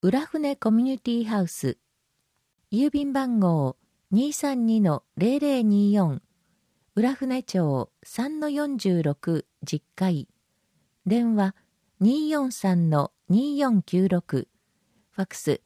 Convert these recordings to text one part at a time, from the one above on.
浦船コミュニティハウス、郵便番号 232-0024、浦船町 3-46 10階、電話 243-2496、ファクス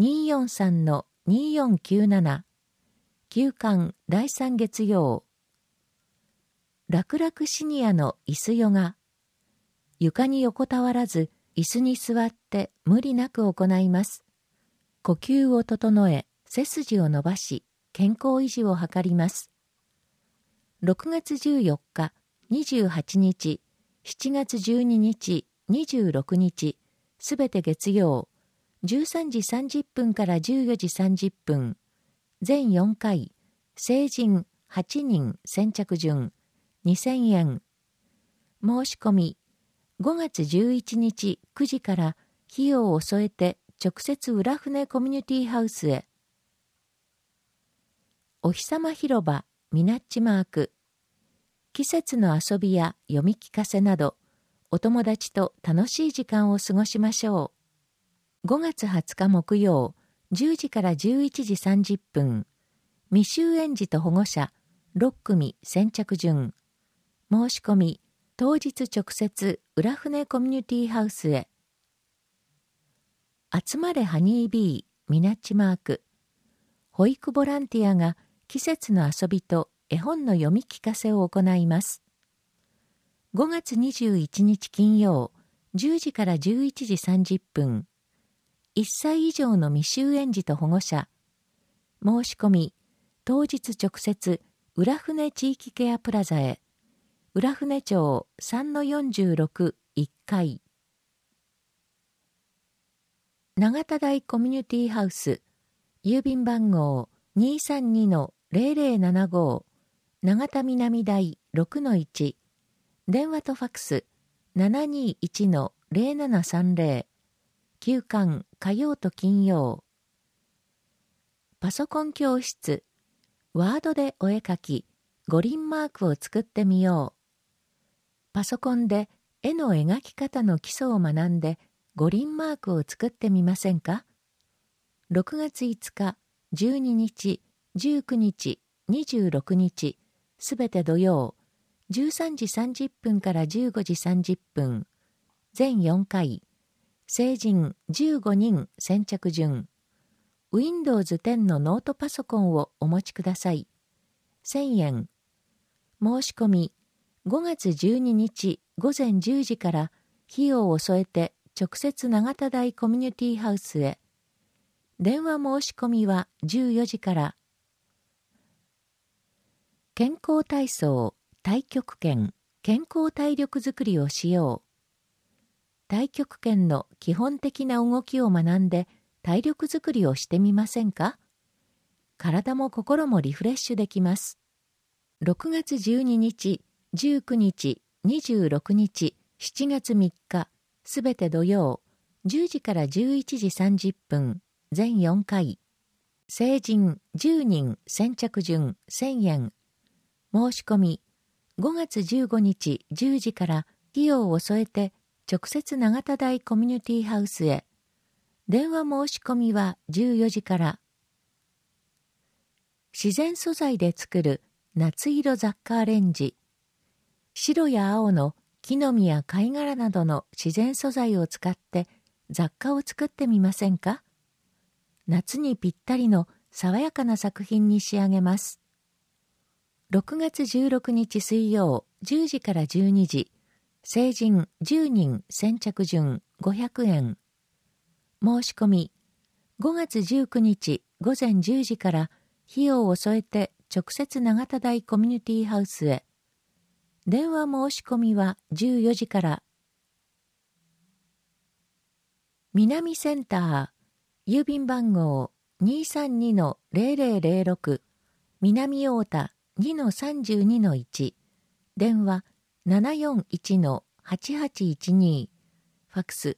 243-2497、休館第3月曜。楽々シニアの椅子ヨガ。床に横たわらず椅子に座って無理なく行います。呼吸を整え、背筋を伸ばし、健康維持を図ります。6月14日、28日、7月12日、26日、すべて月曜、13時30分から14時30分、全4回、成人8人先着順、2000円。申し込み、5月11日9時から費用を添えて直接浦船コミュニティハウスへ。お日様広場ミナッチマーク。季節の遊びや読み聞かせなど、お友達と楽しい時間を過ごしましょう。5月20日木曜、10時から11時30分。未就園児と保護者、6組先着順。申し込み、当日直接浦船コミュニティハウスへ。集まれハニービーミナッチマーク。保育ボランティアが季節の遊びと絵本の読み聞かせを行います。5月21日金曜、10時から11時30分。1歳以上の未就園児と保護者。申し込み、当日直接浦船地域ケアプラザへ。浦船町 3-46 1階。永田台コミュニティハウス、郵便番号 232-0075、永田南台 6-1、電話とファクス 721-0730、休館火曜と金曜。パソコン教室、ワードでお絵描き、五輪マークを作ってみよう。パソコンで絵の描き方の基礎を学んで五輪マークを作ってみませんか？ 6 月5日、12日、19日、26日、すべて土曜、13時30分から15時30分、全4回、成人15人先着順。Windows 10のノートパソコンをお持ちください。1000円。申し込み、5月12日午前10時から費用を添えて直接永田台コミュニティハウスへ。電話申し込みは14時から。健康体操、太極拳、健康体力づくりをしよう。太極拳の基本的な動きを学んで体力づくりをしてみませんか？体も心もリフレッシュできます。6月12日、19日、26日、7月3日、すべて土曜、10時から11時30分、全4回。成人10人先着順1000円。申し込み、5月15日10時から費用を添えて直接永田台コミュニティハウスへ。電話申し込みは14時から。自然素材で作る夏色雑貨アレンジ。白や青の木の実や貝殻などの自然素材を使って雑貨を作ってみませんか？夏にぴったりの爽やかな作品に仕上げます。6月16日水曜10時から12時、成人10人先着順500円。申し込み、5月19日午前10時から費用を添えて直接永田台コミュニティハウスへ。電話申し込みは14時から。南センター、郵便番号 232-0006、南太田 2-32-1、電話 741-8812、ファクス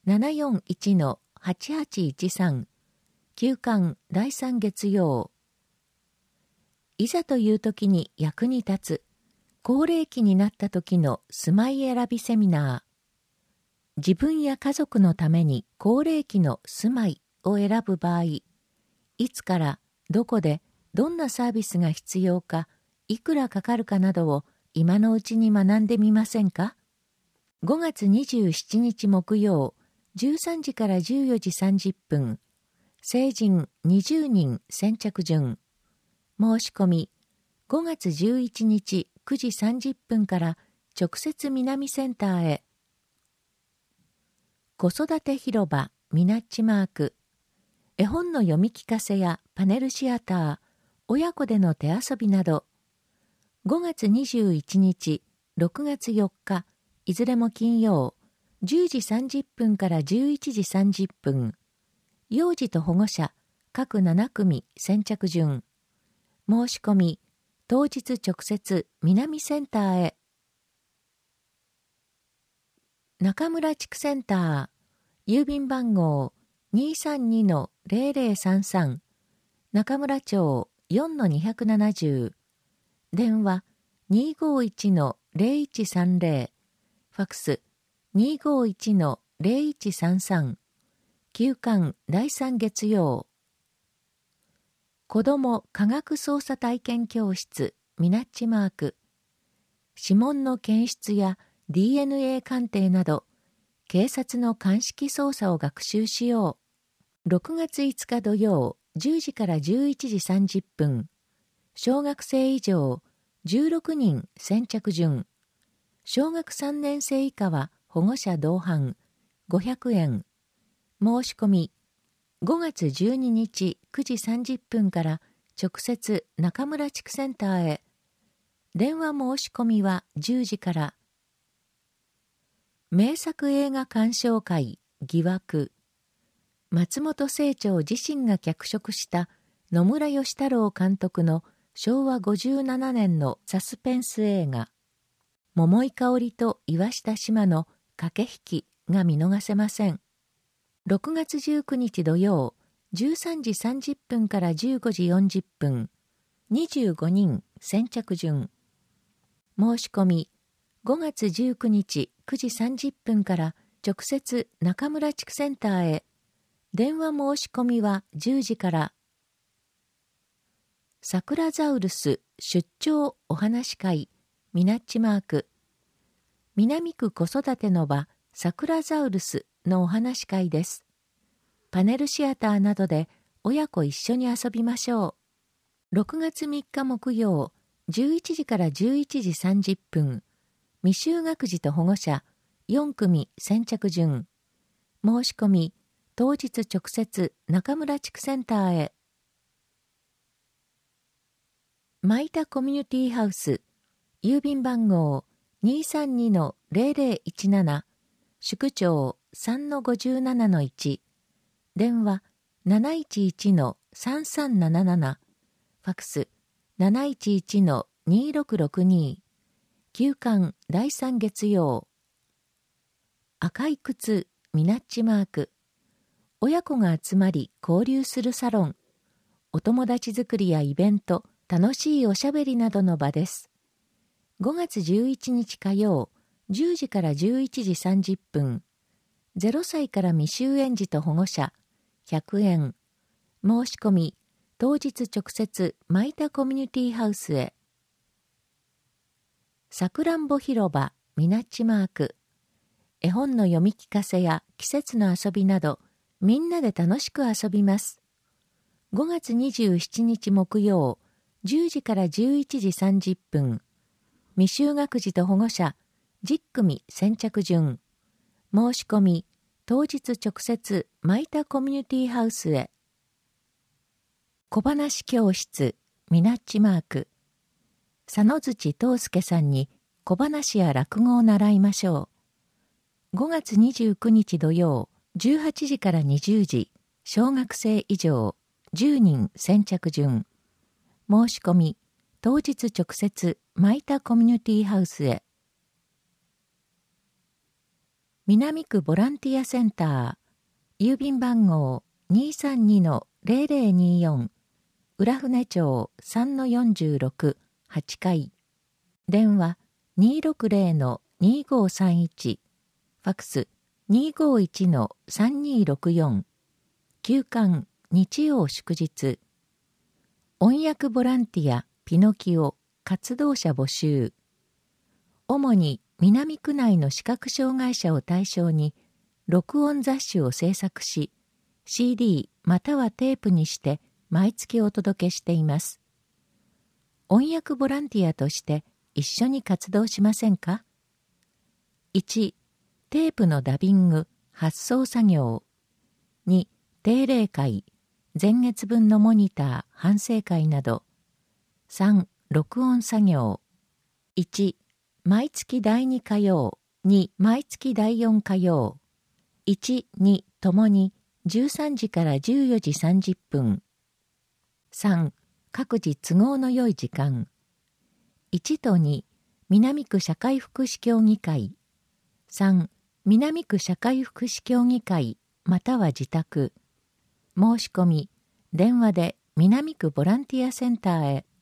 741-8813、休館第3月曜。いざという時に役に立つ、高齢期になった時の住まい選びセミナー。 自分や家族のために高齢期の住まいを選ぶ場合、いつからどこでどんなサービスが必要か、いくらかかるかなどを今のうちに学んでみませんか。5月27日木曜、13時から14時30分、成人20人先着順。申し込み、5月11日9時30分から直接南センターへ。子育て広場ミナッチマーク。絵本の読み聞かせやパネルシアター、親子での手遊びなど、5月21日、6月4日、いずれも金曜、10時30分から11時30分、幼児と保護者、各7組先着順。申し込み、当日直接南センターへ。中村地区センター、郵便番号 232-0033、中村町 4-270、電話 251-0130、ファクス 251-0133、休館第3月曜。子ども科学捜査体験教室ミナッチマーク。指紋の検出や DNA 鑑定など、警察の鑑識捜査を学習しよう。6月5日土曜、10時から11時30分。小学生以上、16人先着順。小学3年生以下は保護者同伴、500円。申し込み、5月12日9時30分から直接中村地区センターへ。電話申し込みは10時から。名作映画鑑賞会疑惑。松本清張自身が脚色した野村義太郎監督の昭和57年のサスペンス映画、桃井かおりと岩下志麻の駆け引きが見逃せません。6月19日土曜、13時30分から15時40分、25人先着順。申し込み、5月19日9時30分から直接中村地区センターへ。電話申し込みは10時から。サクラザウルス出張お話会ミナッチマーク。南区子育ての場サクラザウルスのお話会です。パネルシアターなどで親子一緒に遊びましょう。6月3日木曜、11時から11時30分。未就学児と保護者、4組先着順。申し込み、当日直接中村地区センターへ。マイタコミュニティハウス、郵便番号 232-0017、宿長 3-57-1、電話 711-3377、ファクス 711-2662、休館第3月曜。赤い靴ミナッチマーク。親子が集まり交流するサロン。お友達作りやイベント、楽しいおしゃべりなどの場です。5月11日火曜、10時から11時30分。0歳から未就園児と保護者、100円。申し込み、当日直接マイタコミュニティハウスへ。さくらんぼ広場ミナッチマーク。絵本の読み聞かせや季節の遊びなど、みんなで楽しく遊びます。5月27日木曜、10時から11時30分。未就学児と保護者、10組先着順。申し込み、当日直接マイタコミュニティハウスへ。小話教室ミナッチマーク。佐野槌東介さんに小話や落語を習いましょう。5月29日土曜、18時から20時、小学生以上、10人先着順。申し込み、当日直接マイタコミュニティハウスへ。南区ボランティアセンター、郵便番号 232-0024、浦船町 3-46、8階。電話 260-2531、ファクス 251-3264 休館日曜祝日音訳ボランティアピノキオ活動者募集。主に南区内の視覚障害者を対象に録音雑誌を制作し CD またはテープにして毎月お届けしています。音訳ボランティアとして一緒に活動しませんか？ 1. テープのダビング発送作業。 2. 定例会前月分のモニター反省会など。 3. 録音作業。 1. 毎月第2火曜。 2. 毎月第4火曜。 1、2ともに13時から14時30分。3. 各自都合の良い時間。1と2南区社会福祉協議会。3. 南区社会福祉協議会または自宅。申し込み電話で南区ボランティアセンターへ